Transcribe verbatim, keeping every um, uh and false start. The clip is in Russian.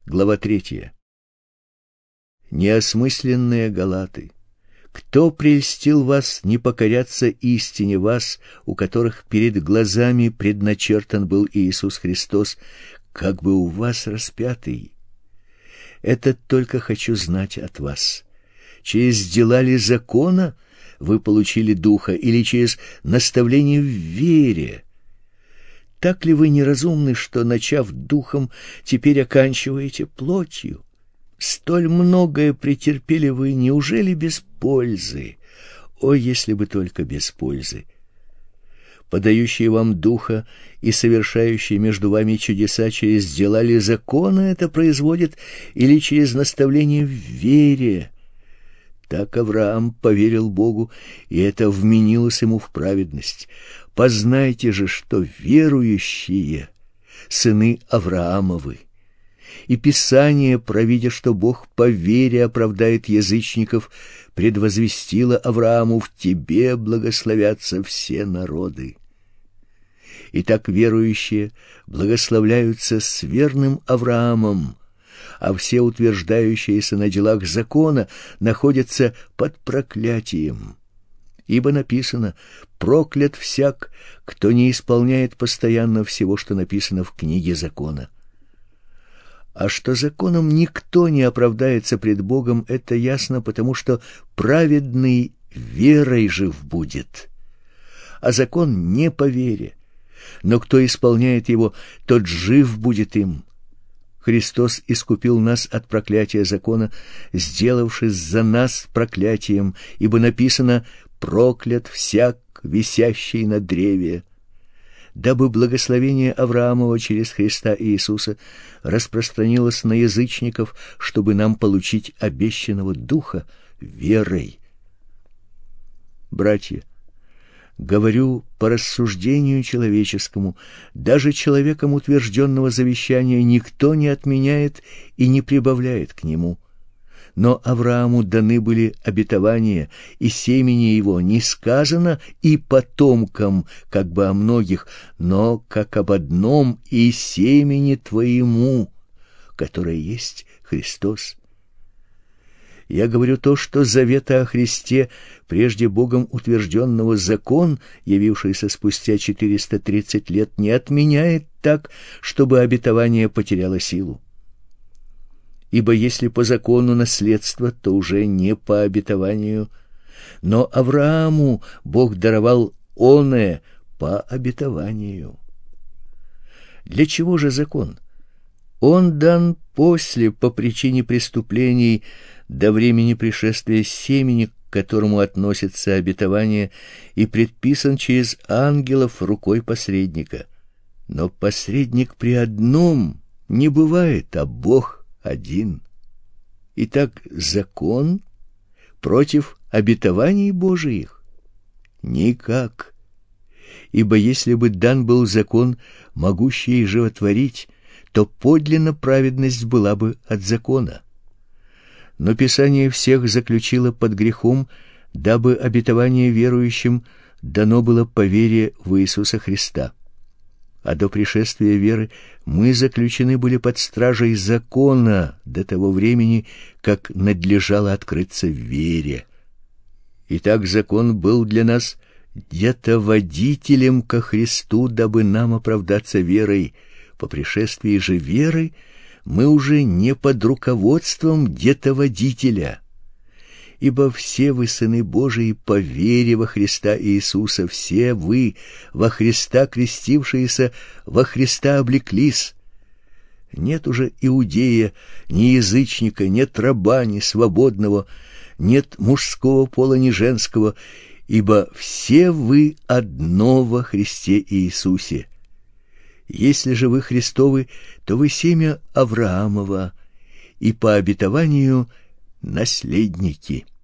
глава третья. Неосмысленные галаты, кто прельстил вас не покоряться истине, вас, у которых перед глазами предначертан был Иисус Христос, как бы у вас распятый? Это только хочу знать от вас. Через дела ли закона вы получили духа, или через наставление в вере? Так ли вы неразумны, что, начав духом, теперь оканчиваете плотью? Столь многое претерпели вы, неужели без пользы? О, если бы только без пользы! Подающие вам духа и совершающие между вами чудеса через дела ли закона это производит, или через наставление в вере? Так Авраам поверил Богу, и это вменилось ему в праведность. Познайте же, что верующие сыны Авраамовы. И Писание, провидя, что Бог по вере оправдает язычников, предвозвестило Аврааму: в тебе благословятся все народы. Итак, верующие благословляются с верным Авраамом, а все утверждающиеся на делах закона находятся под проклятием. Ибо написано: проклят всяк, кто не исполняет постоянно всего, что написано в книге закона. А что законом никто не оправдается пред Богом, это ясно, потому что праведный верой жив будет. А закон не по вере, но кто исполняет его, тот жив будет им. Христос искупил нас от проклятия закона, сделавшись за нас проклятием, ибо написано: проклят всяк, висящий на древе, дабы благословение Авраамова через Христа Иисуса распространилось на язычников, чтобы нам получить обещанного Духа верой. Братья, говорю по рассуждению человеческому, даже человеком утвержденного завещания никто не отменяет и не прибавляет к нему. Но Аврааму даны были обетования, и семени его не сказано и потомкам, как бы о многих, но как об одном: и семени твоему, которое есть Христос. Я говорю то, что завета о Христе, прежде Богом утвержденного, закон, явившийся спустя четыреста тридцать лет, не отменяет так, чтобы обетование потеряло силу. Ибо если по закону наследство, то уже не по обетованию, но Аврааму Бог даровал оное по обетованию. Для чего же закон? Он дан после, по причине преступлений, до времени пришествия семени, к которому относится обетование, и предписан через ангелов рукой посредника. Но посредник при одном не бывает, а Бог один. Итак, закон против обетований Божиих? Никак. Ибо если бы дан был закон, могущий животворить, то подлинно праведность была бы от закона. Но Писание всех заключило под грехом, дабы обетование верующим дано было по вере в Иисуса Христа. А до пришествия веры мы заключены были под стражей закона до того времени, как надлежало открыться в вере. Итак, закон был для нас где-то водителем ко Христу, дабы нам оправдаться верой. По пришествии же веры мы уже не под руководством где-то водителя. Ибо все вы, сыны Божии, по вере во Христа Иисуса, все вы, во Христа крестившиеся, во Христа облеклись. Нет уже иудея, ни язычника, нет раба, ни свободного, нет мужского пола, ни женского, ибо все вы одно во Христе Иисусе. Если же вы Христовы, то вы семя Авраамова, и по обетованию наследники.